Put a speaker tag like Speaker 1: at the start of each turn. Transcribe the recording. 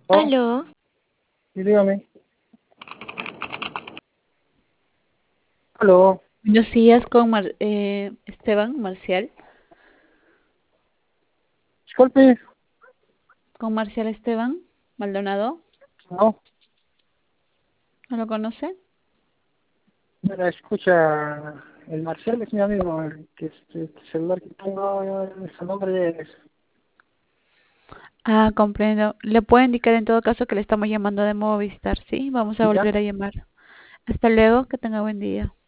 Speaker 1: Oh,
Speaker 2: Aló,
Speaker 1: y dígame. Aló,
Speaker 2: buenos días con Esteban Marcial,
Speaker 1: disculpe,
Speaker 2: con Marcial Esteban Maldonado,
Speaker 1: no,
Speaker 2: ¿no lo conoce?
Speaker 1: mira, escucha, el Marcial es mi amigo, el que este celular que tengo, es el nombre de
Speaker 2: Ah, comprendo. Le puedo indicar en todo caso que le estamos llamando de Movistar, ¿sí? Vamos a
Speaker 1: ya.
Speaker 2: volver a llamar. Hasta luego, que tenga buen día.